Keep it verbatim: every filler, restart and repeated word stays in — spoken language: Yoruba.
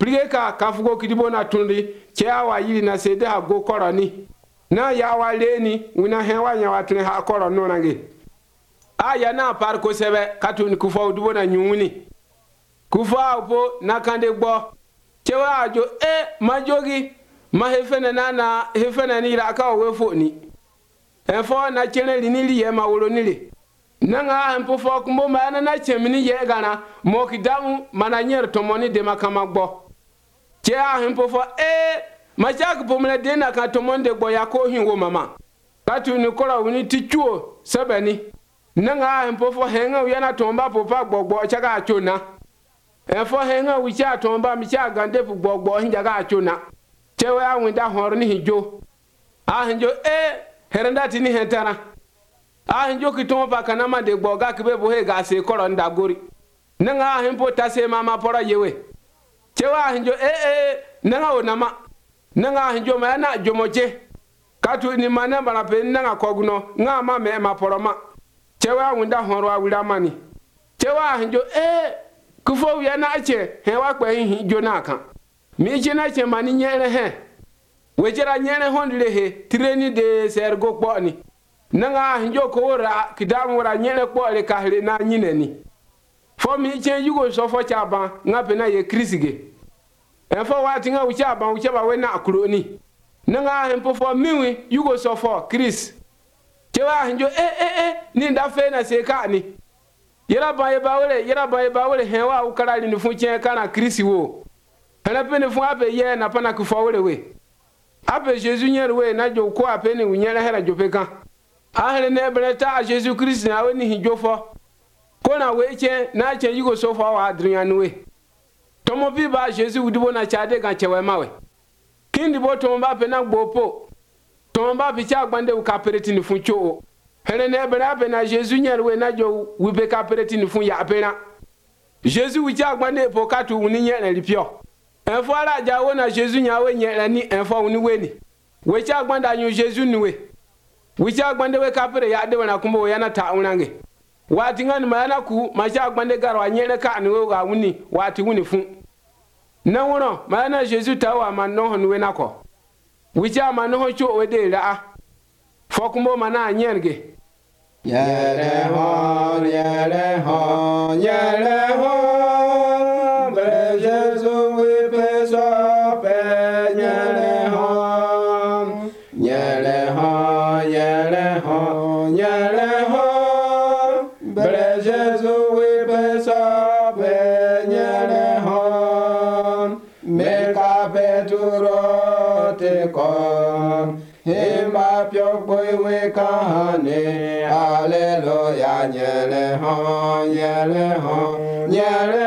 Plige ka kafugo kidibo na tundi che awa yili na sede ha go koroni na ya wa leni wina hewa nya watne ha koro no nange aya na par ko sebe katun ku fo dubo na nyuni ku fo apo na kande gbo chewa ajo e majogi ma hefene na na hefene ni ra ka we fo ni en fo na chene li ni li ye ma wolo ni le nanga en po fo kumbo ma na na chemini ye gana mo kidamu mananyer tomoni de makama gbo che a himpo fo e ma jak pomle de na ka tomonde gbo ya ko hin wo mama katu ni kora woni tichuo sebeni nanga himpo fo henga wi na tomba popa gbogbo cha ga chona e fo henga wi cha tomba mi cha gande pu gbogbo hin ga chona che wa wi da hor ni hijo a hinjo e herenda ti ni hentara a hinjo ki tomba kana ma de gbo ga kibe bo he ga se koro nda gori nanga himpo tase mama pora yewe chewa hinjo eh eh nanga onama nanga hinjo ma na jomoche katu ni mana bana pe nanga koguno nga ma me ma poroma chewa wunda honro awira mani chewa hinjo eh kufo wi na ache he wa kwa hin jo na kan mi che na che mani nyere he we jera nyere hondire he treni de sergo kpo ni nanga hinjo ko ra kidamu ra nyere kpo le kahre na nyineni fo mi che yugo so fo chaba nga pe na ye krisige en fo wati nga ucha ba ucha ba we na akroni nga en po fo miwi yugo so fo kris chewa hinjo eh eh eh ni nda fe na se ka ni yera ba ye ba wele yera ba ye ba wele he wa ukarali ni fu che kana krisi wo hele pe ni fu ape ye na pana ku fo wele we ape jesus nyer we na jo ko ape ni unyere hera jo pe kan a hele ne breta jesus christ na we ni hijo fo kona we che na che yugo so fo wa adrian we tomo bi ba jesus udibo na chade kan chewe mawe kindi bo tomo ba pe na gbopo tomo ba bi cha gbande u kapereti ni fun cho hele ne bra pe na jesus nyer we na jo wi be kapereti ni fun ya pe na jesus wi cha gbande po katu uni nyere lipio enfo ara ja wo na jesus nya we nyere ni enfo uni we ni we cha gbanda anyu jesus ni we wi cha gbande we kapere ya de na kumbo ya na ta unange wati ngani mayana ku macha gbande garwa nyere ka ni we ga wuni wati wuni fun na wono mayana jesus tawa man no hon we nako wicha man no cho we de la fokumbo mana nyerge yere ho yere ho yere ho bre jesus we peso pe yere ho yere ho yere ho yere ho bre jesus we peso pe yere ho me ka peturo te ko hima pyo boy we kahane hallelujah yere ho yere ho yere